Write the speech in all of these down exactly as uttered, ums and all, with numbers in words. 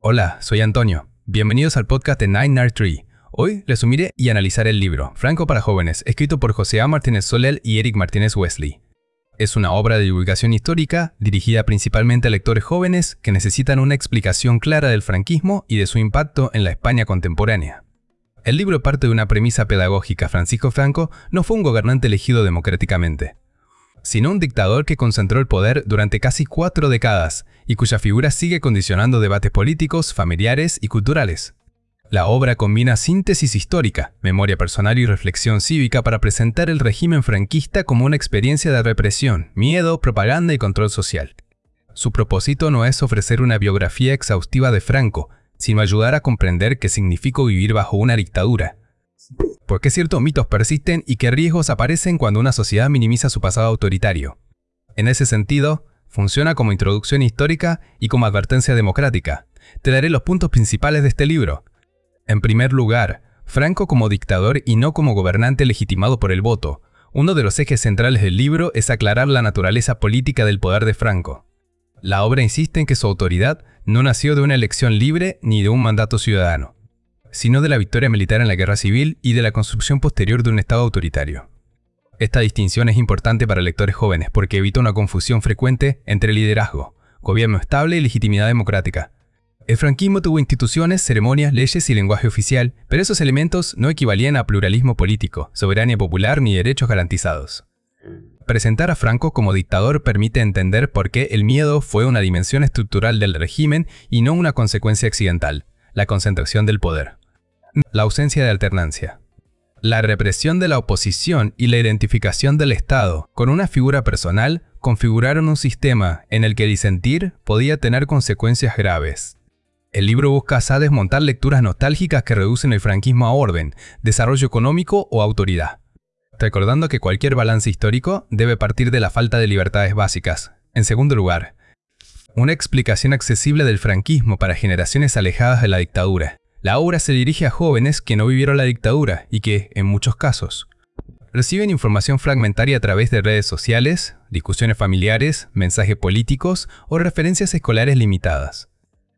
Hola, soy Antonio. Bienvenidos al podcast de Nine Nerd Tree. Hoy resumiré y analizaré el libro Franco para jóvenes, escrito por José A. Martínez Soler y Eric Martínez Wesley. Es una obra de divulgación histórica dirigida principalmente a lectores jóvenes que necesitan una explicación clara del franquismo y de su impacto en la España contemporánea. El libro parte de una premisa pedagógica. Francisco Franco no fue un gobernante elegido democráticamente, sino un dictador que concentró el poder durante casi cuatro décadas y cuya figura sigue condicionando debates políticos, familiares y culturales. La obra combina síntesis histórica, memoria personal y reflexión cívica para presentar el régimen franquista como una experiencia de represión, miedo, propaganda y control social. Su propósito no es ofrecer una biografía exhaustiva de Franco, sino ayudar a comprender qué significó vivir bajo una dictadura, por qué ciertos mitos persisten y qué riesgos aparecen cuando una sociedad minimiza su pasado autoritario. En ese sentido, funciona como introducción histórica y como advertencia democrática. Te daré los puntos principales de este libro. En primer lugar, Franco como dictador y no como gobernante legitimado por el voto. Uno de los ejes centrales del libro es aclarar la naturaleza política del poder de Franco. La obra insiste en que su autoridad no nació de una elección libre ni de un mandato ciudadano, sino de la victoria militar en la guerra civil y de la construcción posterior de un Estado autoritario. Esta distinción es importante para lectores jóvenes porque evita una confusión frecuente entre liderazgo, gobierno estable y legitimidad democrática. El franquismo tuvo instituciones, ceremonias, leyes y lenguaje oficial, pero esos elementos no equivalían a pluralismo político, soberanía popular ni derechos garantizados. Presentar a Franco como dictador permite entender por qué el miedo fue una dimensión estructural del régimen y no una consecuencia accidental, la concentración del poder. La ausencia de alternancia. La represión de la oposición y la identificación del Estado con una figura personal configuraron un sistema en el que disentir podía tener consecuencias graves. El libro busca así desmontar lecturas nostálgicas que reducen el franquismo a orden, desarrollo económico o autoridad, recordando que cualquier balance histórico debe partir de la falta de libertades básicas. En segundo lugar, una explicación accesible del franquismo para generaciones alejadas de la dictadura. La obra se dirige a jóvenes que no vivieron la dictadura y que, en muchos casos, reciben información fragmentaria a través de redes sociales, discusiones familiares, mensajes políticos o referencias escolares limitadas.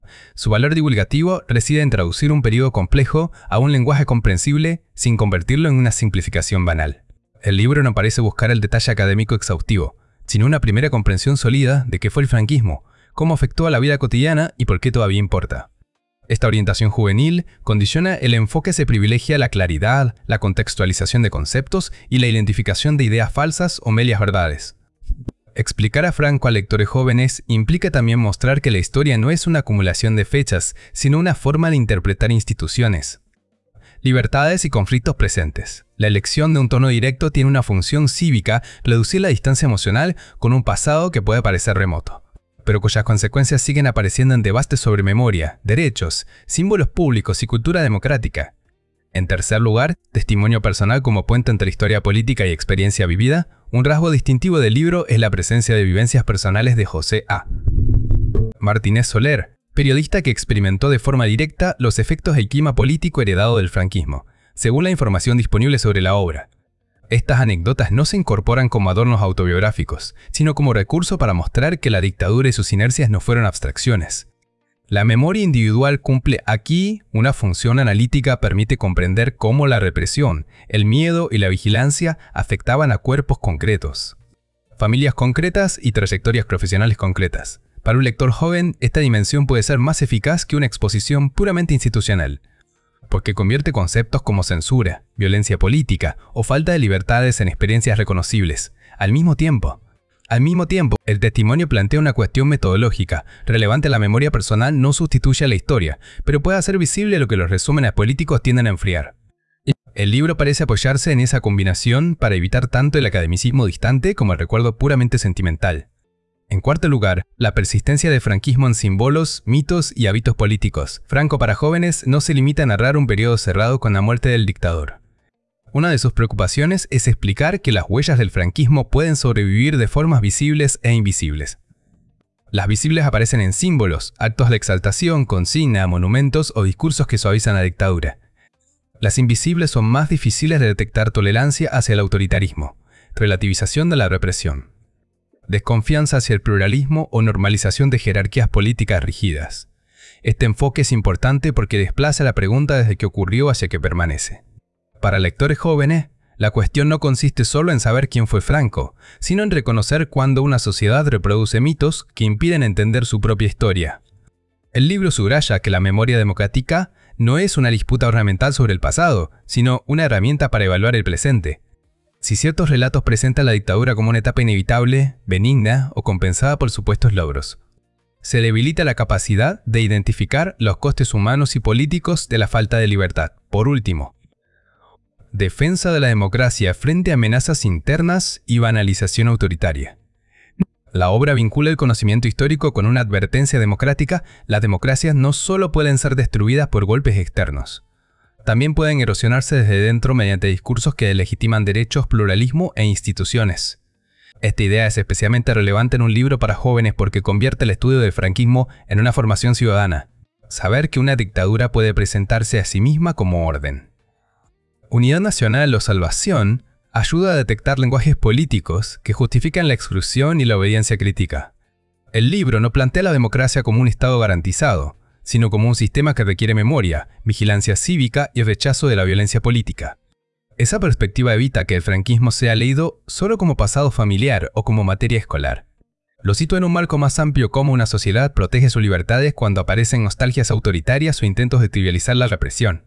Su valor divulgativo reside en traducir un periodo complejo a un lenguaje comprensible sin convertirlo en una simplificación banal. El libro no parece buscar el detalle académico exhaustivo, sino una primera comprensión sólida de qué fue el franquismo, cómo afectó a la vida cotidiana y por qué todavía importa. Esta orientación juvenil condiciona el enfoque que privilegia la claridad, la contextualización de conceptos y la identificación de ideas falsas o medias verdades. Explicar a Franco a lectores jóvenes implica también mostrar que la historia no es una acumulación de fechas, sino una forma de interpretar instituciones, libertades y conflictos presentes. La elección de un tono directo tiene una función cívica: reducir la distancia emocional con un pasado que puede parecer remoto, pero cuyas consecuencias siguen apareciendo en debates sobre memoria, derechos, símbolos públicos y cultura democrática. En tercer lugar, testimonio personal como puente entre historia política y experiencia vivida. Un rasgo distintivo del libro es la presencia de vivencias personales de José A. Martínez Soler, periodista que experimentó de forma directa los efectos del clima político heredado del franquismo, según la información disponible sobre la obra. Estas anécdotas no se incorporan como adornos autobiográficos, sino como recurso para mostrar que la dictadura y sus inercias no fueron abstracciones. La memoria individual cumple aquí una función analítica. Permite comprender cómo la represión, el miedo y la vigilancia afectaban a cuerpos concretos, familias concretas y trayectorias profesionales concretas. Para un lector joven, esta dimensión puede ser más eficaz que una exposición puramente institucional, porque convierte conceptos como censura, violencia política o falta de libertades en experiencias reconocibles. Al mismo tiempo, Al mismo tiempo, el testimonio plantea una cuestión metodológica. Relevante: la memoria personal no sustituye a la historia, pero puede hacer visible lo que los resúmenes políticos tienden a enfriar. El libro parece apoyarse en esa combinación para evitar tanto el academicismo distante como el recuerdo puramente sentimental. En cuarto lugar, la persistencia del franquismo en símbolos, mitos y hábitos políticos. Franco para jóvenes no se limita a narrar un periodo cerrado con la muerte del dictador. Una de sus preocupaciones es explicar que las huellas del franquismo pueden sobrevivir de formas visibles e invisibles. Las visibles aparecen en símbolos, actos de exaltación, consigna, monumentos o discursos que suavizan la dictadura. Las invisibles son más difíciles de detectar: tolerancia hacia el autoritarismo, relativización de la represión, desconfianza hacia el pluralismo o normalización de jerarquías políticas rígidas. Este enfoque es importante porque desplaza la pregunta desde que ocurrió hacia que permanece. Para lectores jóvenes, la cuestión no consiste solo en saber quién fue Franco, sino en reconocer cuando una sociedad reproduce mitos que impiden entender su propia historia. El libro subraya que la memoria democrática no es una disputa ornamental sobre el pasado, sino una herramienta para evaluar el presente. Si ciertos relatos presentan la dictadura como una etapa inevitable, benigna o compensada por supuestos logros, se debilita la capacidad de identificar los costes humanos y políticos de la falta de libertad. Por último, defensa de la democracia frente a amenazas internas y banalización autoritaria. La obra vincula el conocimiento histórico con una advertencia democrática. Las democracias no solo pueden ser destruidas por golpes externos, también pueden erosionarse desde dentro mediante discursos que legitiman derechos, pluralismo e instituciones. Esta idea es especialmente relevante en un libro para jóvenes porque convierte el estudio del franquismo en una formación ciudadana. Saber que una dictadura puede presentarse a sí misma como orden. Unidad Nacional o Salvación ayuda a detectar lenguajes políticos que justifican la exclusión y la obediencia crítica. El libro no plantea la democracia como un estado garantizado, sino como un sistema que requiere memoria, vigilancia cívica y rechazo de la violencia política. Esa perspectiva evita que el franquismo sea leído solo como pasado familiar o como materia escolar. Lo sitúa en un marco más amplio como una sociedad protege sus libertades cuando aparecen nostalgias autoritarias o intentos de trivializar la represión.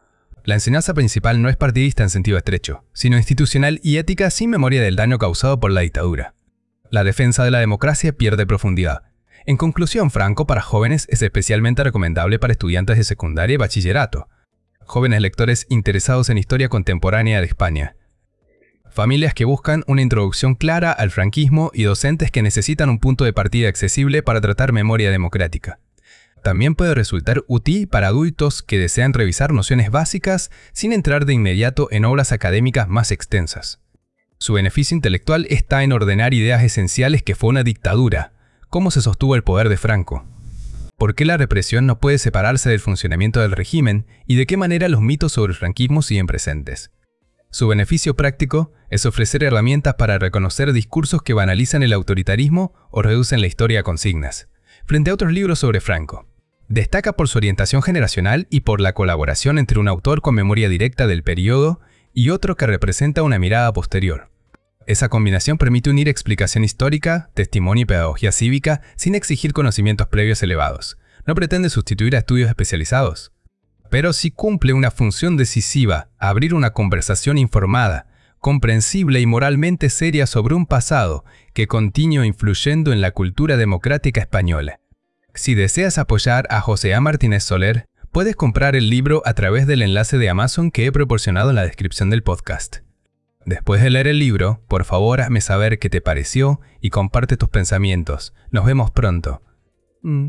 La enseñanza principal no es partidista en sentido estrecho, sino institucional y ética sin memoria del daño causado por la dictadura. La defensa de la democracia pierde profundidad. En conclusión, Franco para jóvenes es especialmente recomendable para estudiantes de secundaria y bachillerato, jóvenes lectores interesados en historia contemporánea de España, familias que buscan una introducción clara al franquismo y docentes que necesitan un punto de partida accesible para tratar memoria democrática. También puede resultar útil para adultos que desean revisar nociones básicas sin entrar de inmediato en obras académicas más extensas. Su beneficio intelectual está en ordenar ideas esenciales que fue una dictadura, cómo se sostuvo el poder de Franco, por qué la represión no puede separarse del funcionamiento del régimen y de qué manera los mitos sobre el franquismo siguen presentes. Su beneficio práctico es ofrecer herramientas para reconocer discursos que banalizan el autoritarismo o reducen la historia a consignas, frente a otros libros sobre Franco. Destaca por su orientación generacional y por la colaboración entre un autor con memoria directa del periodo y otro que representa una mirada posterior. Esa combinación permite unir explicación histórica, testimonio y pedagogía cívica sin exigir conocimientos previos elevados. No pretende sustituir a estudios especializados, pero sí cumple una función decisiva: abrir una conversación informada, comprensible y moralmente seria sobre un pasado que continúa influyendo en la cultura democrática española. Si deseas apoyar a José A. Martínez Soler, puedes comprar el libro a través del enlace de Amazon que he proporcionado en la descripción del podcast. Después de leer el libro, por favor hazme saber qué te pareció y comparte tus pensamientos. Nos vemos pronto. Mm.